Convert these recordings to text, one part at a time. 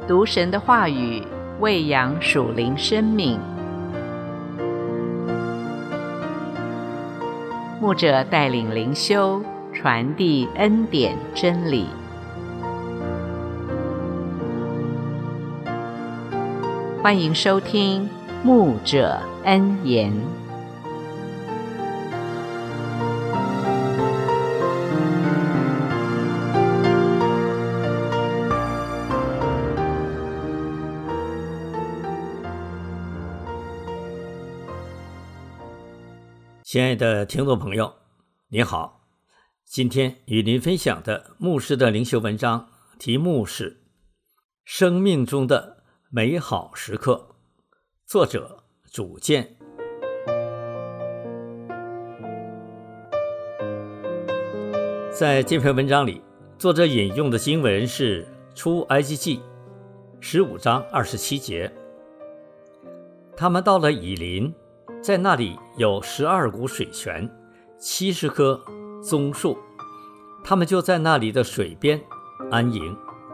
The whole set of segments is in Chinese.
读神的话语，喂养属灵生命。牧者带领灵修，传递恩典真理。欢迎收听牧者恩言。 亲爱的听众朋友，您好，今天与您分享的牧师的灵修文章题目是《生命中的美好时刻》，作者主见。在这篇文章里，作者引用的经文是出埃及记15章27节。他们到了以琳，在那里有12股水泉，70棵棕树，他们就在那里的水边安营。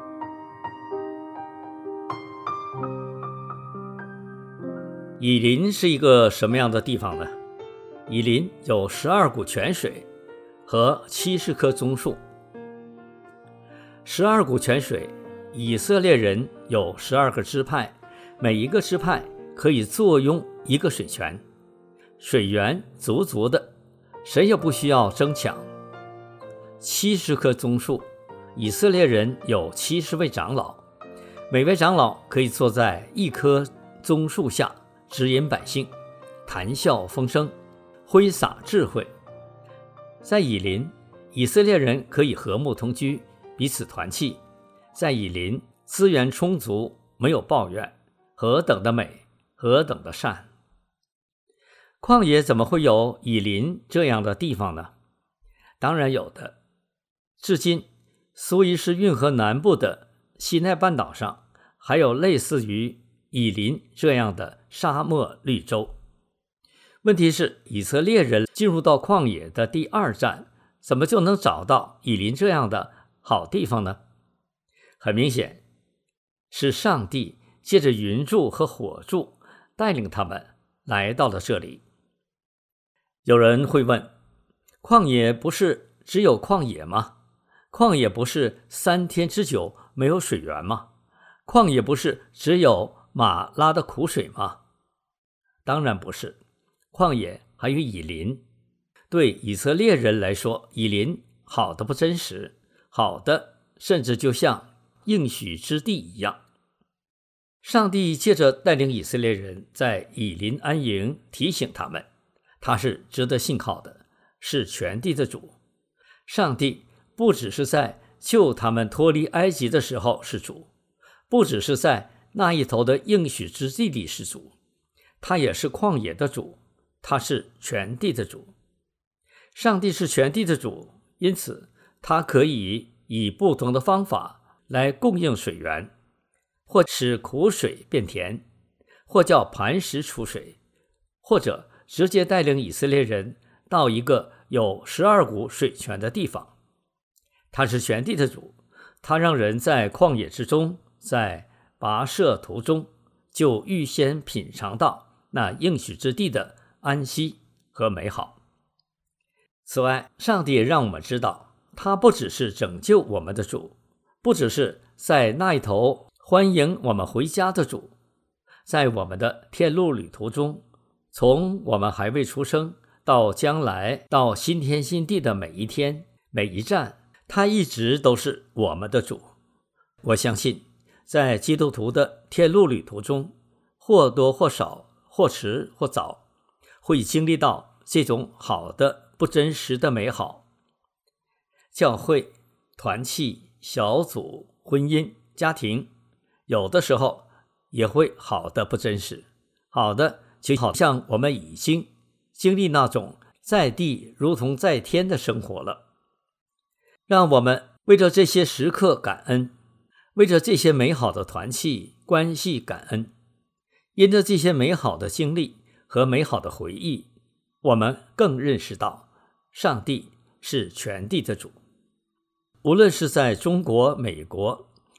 以琳是一个什么样的地方呢？以琳有12股泉水和70棵棕树。12股泉水，以色列人有12个支派，每一个支派可以坐拥一个水泉，水源足足的，谁也不需要争抢。70棵棕树，以色列人有70位长老，每位长老可以坐在一棵棕树下，指引百姓，谈笑风生，挥洒智慧。在以琳，以色列人可以和睦同居，彼此团契。在以琳，资源充足，没有抱怨，何等的美，何等的善。旷野怎么会有以琳这样的地方呢？当然有的。至今，苏伊士运河南部的西奈半岛上，还有类似于以琳这样的沙漠绿洲。问题是，以色列人进入到旷野的第2站，怎么就能找到以琳这样的好地方呢？很明显，是上帝借着云柱和火柱带领他们来到了这里。有人会问，旷野不是只有旷野吗？旷野不是3天之久没有水源吗？旷野不是只有马拉的苦水吗？当然不是，旷野还有以琳。对以色列人来说，以琳好的不真实，好的甚至就像应许之地一样。上帝借着带领以色列人在以琳安营，提醒他们，他是值得信靠的，是全地的主。上帝不只是在救他们脱离埃及的时候是主，不只是在那一头的应许之地里是主，他也是旷野的主，他是全地的主。上帝是全地的主，因此他可以以不同的方法来供应水源，或使苦水变甜，或叫磐石出水，或者直接带领以色列人到一个有12股水泉的地方。他是全地的主，他让人在旷野之中，在跋涉途中就预先品尝到那应许之地的安息和美好。此外，上帝也让我们知道，他不只是拯救我们的主，不只是在那一头欢迎我们回家的主，在我们的天路旅途中，从我们还未出生到将来到新天新地的每一天每一站，他一直都是我们的主。我相信在基督徒的天路旅途中，或多或少，或迟或早，会经历到这种好的不真实的美好。教会、团契、小组、婚姻、家庭，有的时候也会好的不真实，好的就好像我们已经经历那种在地如同在天的生活了。让我们为着这些时刻感恩，为着这些美好的团契关系感恩。因着这些美好的经历和美好的回忆，我们更认识到上帝是全地的主。无论是在中国、美国，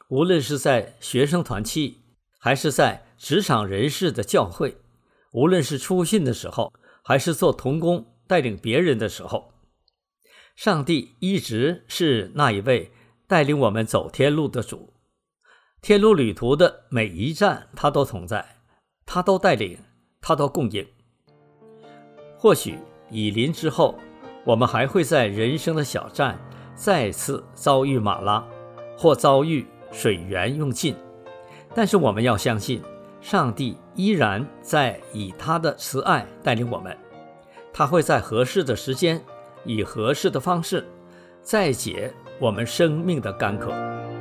无论是在学生团契，还是在职场人士的教会，无论是出信的时候，还是做同工带领别人的时候，上帝一直是那一位带领我们走天路的主。天路旅途的每一站，他都同在，他都带领，他都供应。或许以林之后，我们还会在人生的小站再次遭遇马拉，或遭遇水源用尽，但是我们要相信，上帝依然在以他的慈爱带领我们，他会在合适的时间，以合适的方式再解我们生命的干渴。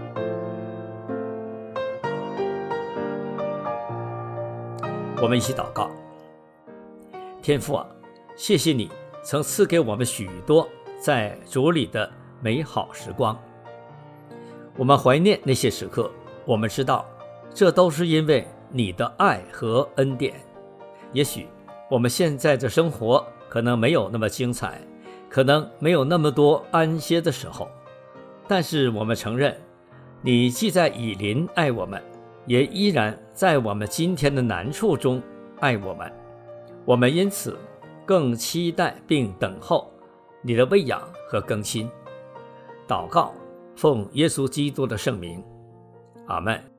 我们一起祷告。天父啊，谢谢你曾赐给我们许多在主里的美好时光，我们怀念那些时刻，我们知道这都是因为你的爱和恩典。也许我们现在的生活可能没有那么精彩，可能没有那么多安歇的时候，但是我们承认，你既在以林爱我们，也依然在我们今天的难处中爱我们。我们因此更期待并等候你的喂养和更新。祷告，奉耶稣基督的圣名，阿们。